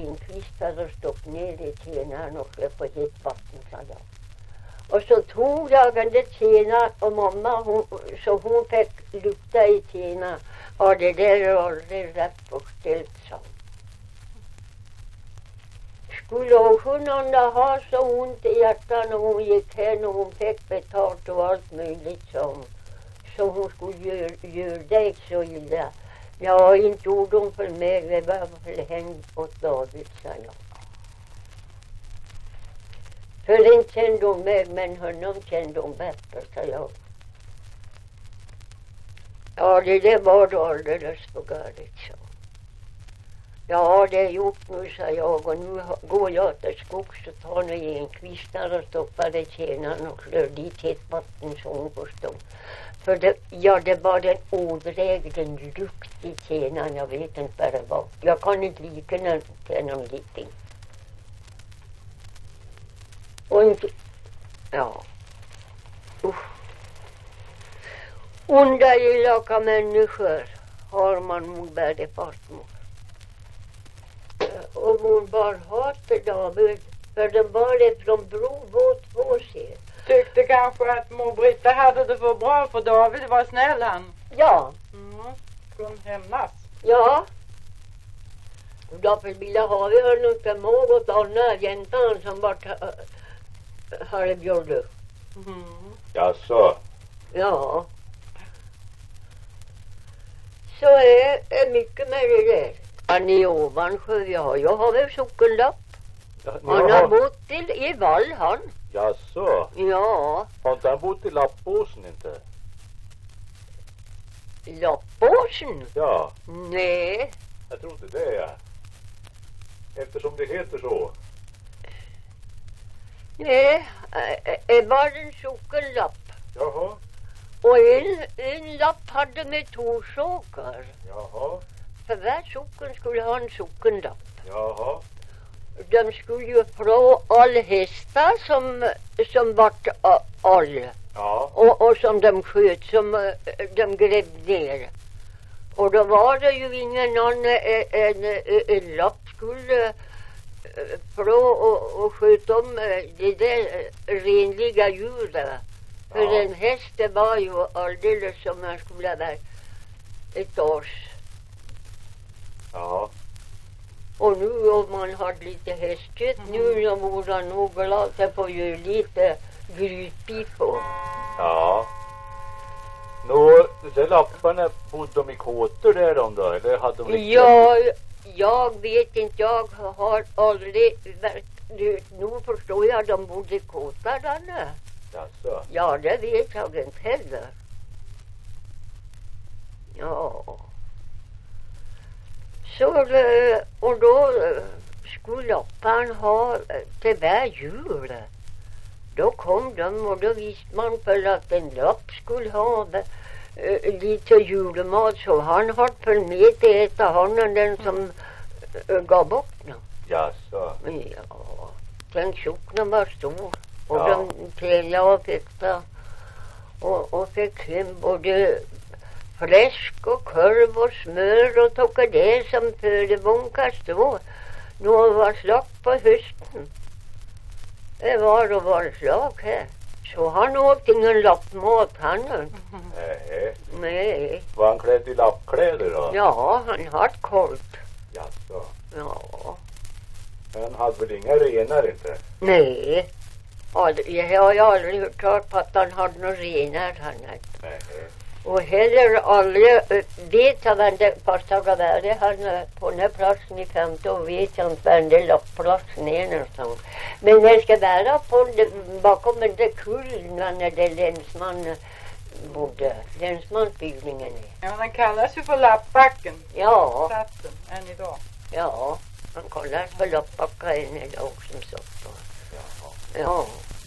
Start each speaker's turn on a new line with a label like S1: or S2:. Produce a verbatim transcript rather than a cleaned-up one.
S1: en kvist hade stått ner i tjänaren och släpp på hett vatten, sa jag. Och så tog jag den där tjänaren och mamma, hon, så hon fick lukta i tjänaren. Och det där är aldrig rätt förställt, sa hon. Skulle hon ha så ont i hjärtan när hon gick hem och hon fick betalt och allt möjligt, sa hon. Så hon skulle göra gör dig så illa. Ja, inte gjorde hon för mig, det var väl hängd åt David, sa jag. För inte kände hon mig, men honom kände hon bättre, sa jag. Ja, det där var då alldeles för galet, så. Ja, det är gjort nu, sa jag, och nu går jag till skogs och tar ner en kvistar och stoppar i tjänaren och slår dit ett vatten som hon förstod. För det, ja, det var den odrägden lukt i tjänaren, jag vet inte vad det var. Jag kan inte likna till någon liten. Och inte, ja, usch. Onda elaka människor har man nog bärde fast mot. Och hon bara hatade David, för de var det från bro båt två ser.
S2: Tyckte kanske att mor Britta hade det för bra för David var snäll han.
S1: Ja.
S2: Mm, kunde hämnas.
S1: Ja. Och därför ville ha vi honom till något annat jäntan som bara hade björde.
S2: Mm.
S3: Jaså?
S1: Ja. Så är det mycket med det där. Han är i Ovansjö, ja. Jag har väl sockenlapp.
S3: Ja,
S1: Han har bott till i Vall, han.
S3: Jaså?
S1: Ja.
S3: Har inte han bott i Lappåsen inte?
S1: Lappåsen?
S3: Ja.
S1: Nej.
S3: Jag tror inte det, ja. Eftersom det heter så.
S1: Nej, det var en sockenlapp.
S3: Jaha.
S1: Och en, en lapp hade med torsåkar.
S3: Jaha.
S1: För varje socken skulle ha en sockenlapp.
S3: Jaha.
S1: De skulle ju få all hästar som, som vart all.
S3: Ja.
S1: Och, och som de sköt, som de grävde ner. Och då var det ju ingen annan än en, en lapp skulle få och, och sköta om det där renliga djuret. För
S3: Ja.
S1: en häst det var ju alldeles som man skulle ha varit ett års.
S3: Ja.
S1: Och nu om man har lite hästkött, mm. nu när våra nog låter på ju lite grytbit på.
S3: Ja. Nå, de lapparna bodde de i kåtor där de då? Eller hade de riktigt?
S1: Ja, jag vet inte, jag har aldrig verkligen, nu förstår jag de bodde i kåtar där nu.
S3: Jaså?
S1: Ja, det vet jag inte heller. Ja. Så, och då skulle lappan ha till varje jul. Då kom de och då visste man för att en lapp skulle ha äh, lite julmat. Så han har följt med till äta honom den som äh, gav bort nu.
S3: Jaså?
S1: Ja, den tjockna var stor. Och
S3: Ja.
S1: de täljade och fick det. Och, och fick hem både fläsk och korv och smör och tog det som födebonkas då. Nu var slag på hösten. Det var och var slag här. Så han åt ingen lappmat, han.
S3: Nej.
S1: Nej.
S3: Var han klädd i lappkläder då?
S1: Ja, han har kolt.
S3: Jaså?
S1: Ja.
S3: Han hade väl inga renar inte?
S1: Nej. Jag har ju aldrig hört talas på att han hade några renar, han hade.
S3: Nej.
S1: Och heller aldrig vet jag vem det första gav det han på den här platsen i femte och vet jag inte vem det platsen är någonstans. Men det ska vara på bakom den där kullen när det länsman bodde, länsmansbyggningen är.
S2: Ja, den kallas ju för Lappbacken.
S1: Ja.
S2: Platsen, än idag.
S1: Ja, han kallas för Lappbacka än idag som sagt. Ja. Ja.